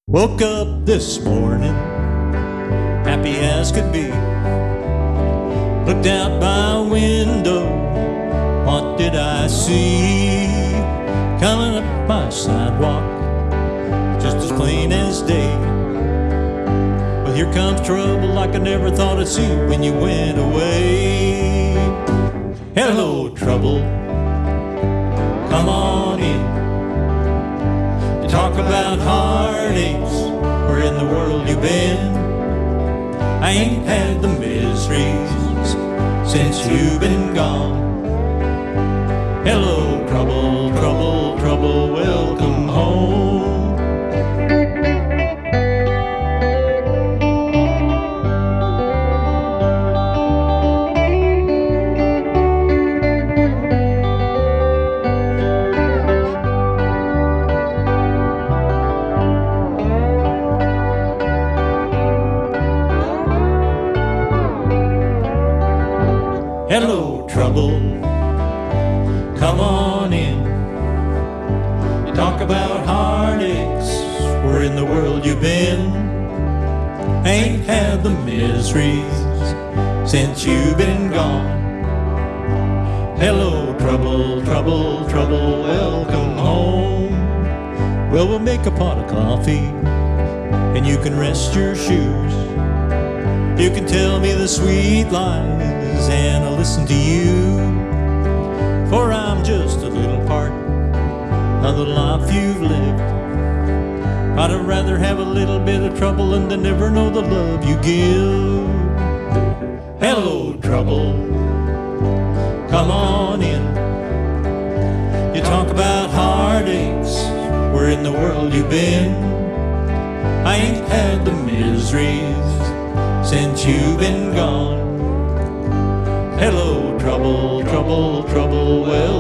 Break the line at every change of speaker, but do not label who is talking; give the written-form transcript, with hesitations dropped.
Woke up this morning, happy as could be. Looked out my window, what did I see? Coming up my sidewalk, just as plain as day. Well, here comes trouble like I never thought I'd see when you went away. Hello, trouble, come on in. You talk about heartaches, where in the world you been? I ain't had the miseries since you've been gone. Hello, trouble, trouble, trouble, welcome home. Hello, trouble, come on in. You talk about heartaches, where in the world you been? Ain't had the miseries since you've been gone. Hello, trouble, trouble, trouble, welcome home. Well, we'll make a pot of coffee, and you can rest your shoes. You can tell me the sweet lies, and I'll listen to you. For I'm just a little part of the life you've lived. I'd rather have a little bit of trouble than to never know the love you give. Hello, trouble, come on in. You talk about heartaches, where in the world you been? I ain't had the miseries since you've been gone. Hello, trouble, trouble, trouble, well